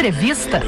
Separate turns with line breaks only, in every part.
Entrevista.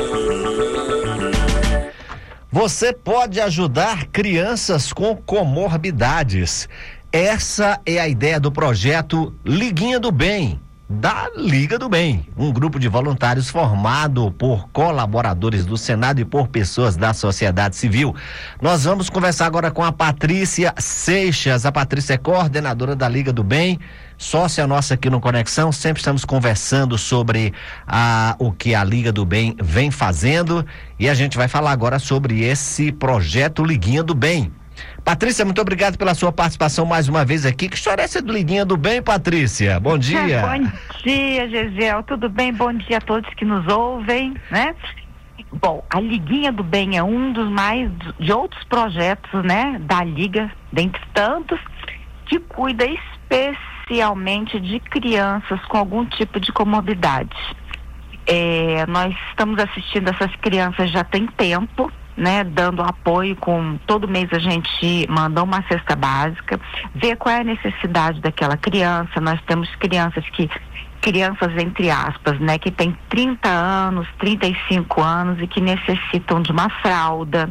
Você pode ajudar crianças com comorbidades. Essa é a ideia do projeto Liguinha do Bem, da Liga do Bem, um grupo de voluntários formado por colaboradores do Senado e por pessoas da sociedade civil. Nós vamos conversar agora com a Patrícia Seixas. A Patrícia é coordenadora da Liga do Bem, sócia nossa aqui no Conexão. Sempre estamos conversando sobre o que a Liga do Bem vem fazendo, e a gente vai falar agora sobre esse projeto Liguinha do Bem. Patrícia, muito obrigado pela sua participação mais uma vez aqui. Que história é essa do Liguinha do Bem, Patrícia? Bom dia.
Bom dia, Gesiel. Tudo bem? Bom dia a todos que nos ouvem, né? Bom, a Liguinha do Bem é um dos mais de outros projetos, né, da Liga, dentre tantos, que cuida especialmente de crianças com algum tipo de comorbidade. Nós estamos assistindo essas crianças já tem tempo, né, dando apoio. Todo mês a gente manda uma cesta básica, vê qual é a necessidade daquela criança. Nós temos crianças entre aspas, né, que tem 30 anos, 35 anos e que necessitam de uma fralda,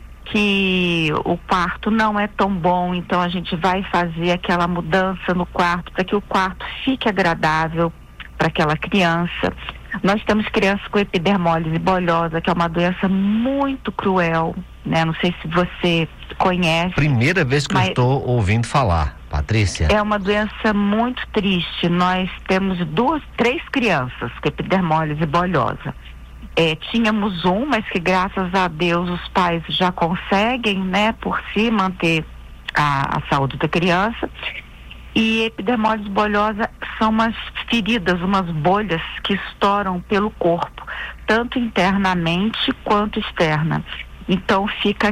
que o quarto não é tão bom, então a gente vai fazer aquela mudança no quarto para que o quarto fique agradável para aquela criança. Nós temos crianças com epidermólise bolhosa, que é uma doença muito cruel, né? Não sei se você conhece.
Primeira vez que eu estou ouvindo falar, Patrícia.
É uma doença muito triste. Nós temos 3 crianças com epidermólise bolhosa. Tínhamos mas que graças a Deus os pais já conseguem, né, por si manter a saúde da criança. E epidermólise bolhosa são umas feridas, umas bolhas que estouram pelo corpo, tanto internamente quanto externa. Então fica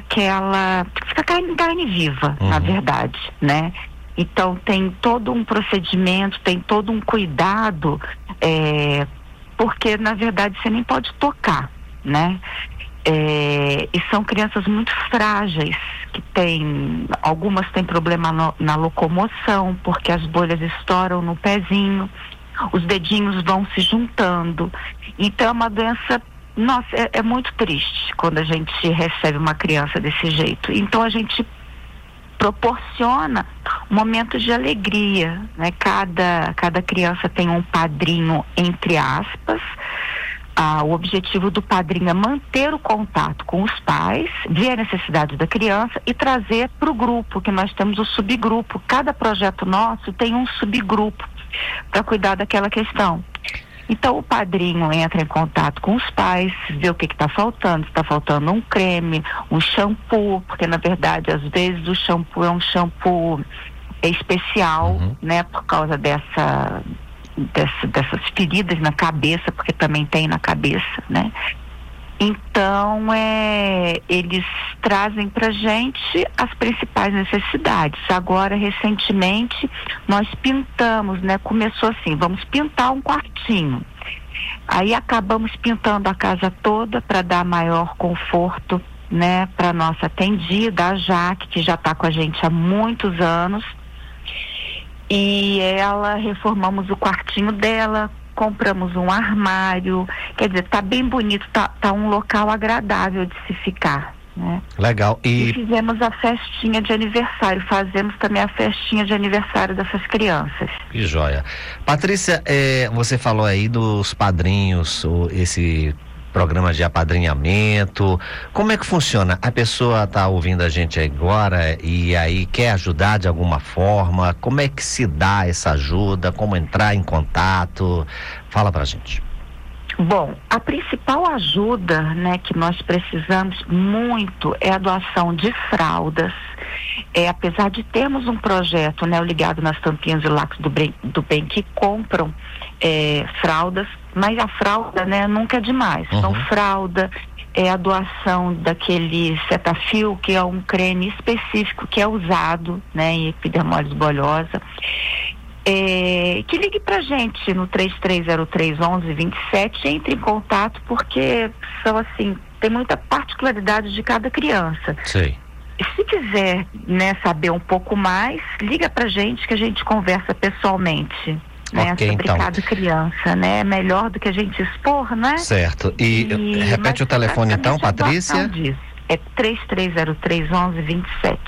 carne viva, na verdade, né? Então tem todo um procedimento, tem todo um cuidado, porque na verdade você nem pode tocar, né? E são crianças muito frágeis, que algumas têm problema na locomoção, porque as bolhas estouram no pezinho, os dedinhos vão se juntando. Então é uma doença, nossa, é muito triste quando a gente recebe uma criança desse jeito. Então a gente proporciona momentos de alegria, né? Cada criança tem um padrinho, entre aspas. O objetivo do padrinho é manter o contato com os pais, ver a necessidade da criança e trazer para o grupo, que nós temos o subgrupo. Cada projeto nosso tem um subgrupo para cuidar daquela questão. Então o padrinho entra em contato com os pais, vê o que está faltando, se está faltando um creme, um shampoo, porque na verdade às vezes o shampoo é um shampoo especial, né, por causa dessas feridas na cabeça, porque também tem na cabeça, né? Então, eles trazem pra gente as principais necessidades. Agora, recentemente, nós pintamos, né? Começou assim, vamos pintar um quartinho. Aí acabamos pintando a casa toda para dar maior conforto, né, para nossa atendida, a Jaque, que já está com a gente há muitos anos. E reformamos o quartinho dela, compramos um armário, quer dizer, tá bem bonito, tá um local agradável de se ficar, né?
Legal.
E fizemos a festinha de aniversário, fazemos também a festinha de aniversário dessas crianças.
Que joia. Patrícia, você falou aí dos padrinhos, esse programa de apadrinhamento. Como é que funciona? A pessoa está ouvindo a gente agora e aí quer ajudar de alguma forma. Como é que se dá essa ajuda? Como entrar em contato? Fala pra gente.
Bom, a principal ajuda, né, que nós precisamos muito é a doação de fraldas. Apesar de termos um projeto, né, o Ligado nas Tampinhas e Lacres do Bem, que compram fraldas, mas a fralda, né, nunca é demais. Então, fralda, a doação daquele Cetaphil, que é um creme específico que é usado, né, em epidermólise bolhosa. Que ligue pra gente no 3303-1127, entre em contato, porque são assim, tem muita particularidade de cada criança.
Sim.
Se quiser, né, saber um pouco mais, liga pra gente que a gente conversa pessoalmente. né?
Ok,
Sobre
então.
cada criança, né? Melhor do que a gente expor, né?
Certo. E repete o telefone então, Patrícia.
É 3303-1127.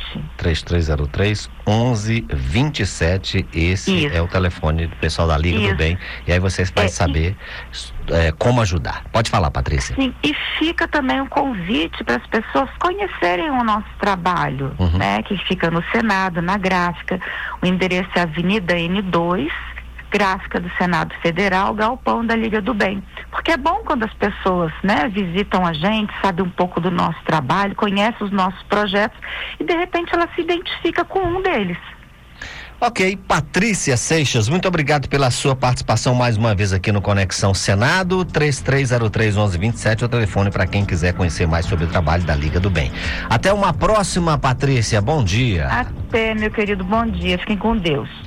3303-1127. Esse
Isso.
é o telefone do pessoal da Liga do
Isso.
Bem. E aí você vai saber como ajudar. Pode falar, Patrícia.
Sim, e fica também um convite para as pessoas conhecerem o nosso trabalho, né? Que fica no Senado, na gráfica. O endereço é Avenida N2, gráfica do Senado Federal, Galpão da Liga do Bem. Porque é bom quando as pessoas, né, visitam a gente, sabem um pouco do nosso trabalho, conhecem os nossos projetos e de repente ela se identifica com um deles.
Ok, Patrícia Seixas, muito obrigado pela sua participação mais uma vez aqui no Conexão Senado. 3303-1127 é o telefone para quem quiser conhecer mais sobre o trabalho da Liga do Bem. Até uma próxima, Patrícia, bom dia.
Até, meu querido, bom dia, fiquem com Deus.